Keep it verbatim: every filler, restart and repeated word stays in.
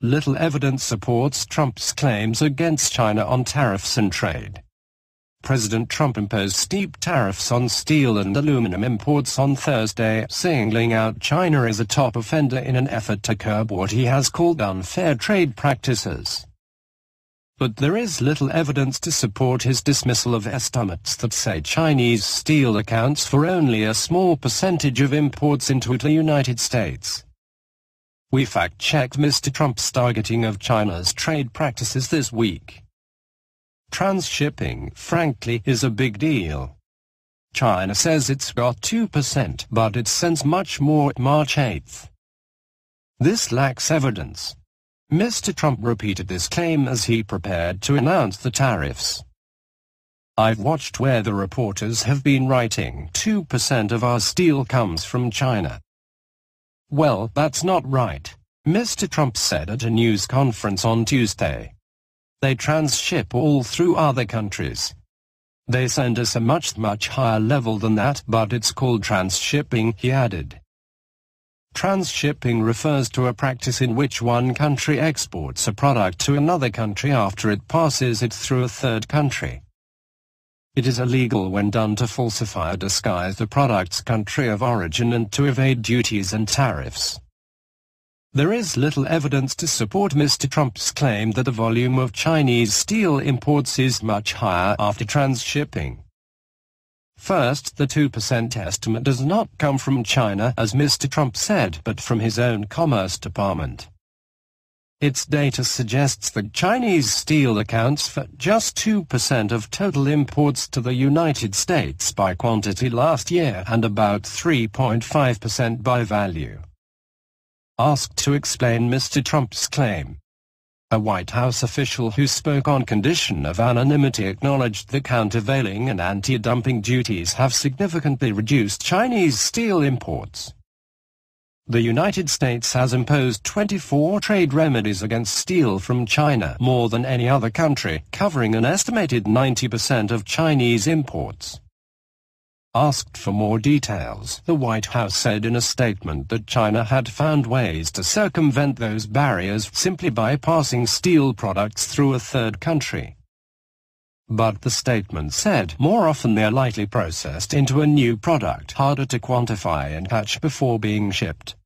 Little evidence supports Trump's claims against China on tariffs and trade. President Trump imposed steep tariffs on steel and aluminum imports on Thursday, singling out China as a top offender in an effort to curb what he has called unfair trade practices. But there is little evidence to support his dismissal of estimates that say Chinese steel accounts for only a small percentage of imports into the United States. We fact-checked Mister Trump's targeting of China's trade practices this week. Transshipping, frankly, is a big deal. China says it's got two percent, but it sends much more March eighth. This lacks evidence. Mister Trump repeated this claim as he prepared to announce the tariffs. I've watched where the reporters have been writing two percent of our steel comes from China. Well, that's not right, Mister Trump said at a news conference on Tuesday. They transship all through other countries. They send us a much, much higher level than that, but it's called transshipping, he added. Transshipping refers to a practice in which one country exports a product to another country after it passes it through a third country. It is illegal when done to falsify or disguise the product's country of origin and to evade duties and tariffs. There is little evidence to support Mister Trump's claim that the volume of Chinese steel imports is much higher after transshipping. First, the two percent estimate does not come from China, as Mister Trump said, but from his own Commerce Department. Its data suggests that Chinese steel accounts for just two percent of total imports to the United States by quantity last year and about three point five percent by value. Asked to explain Mister Trump's claim, a White House official who spoke on condition of anonymity acknowledged that countervailing and anti-dumping duties have significantly reduced Chinese steel imports. The United States has imposed twenty-four trade remedies against steel from China, more than any other country, covering an estimated ninety percent of Chinese imports. Asked for more details, the White House said in a statement that China had found ways to circumvent those barriers simply by passing steel products through a third country. But the statement said more often they are lightly processed into a new product harder to quantify and catch before being shipped.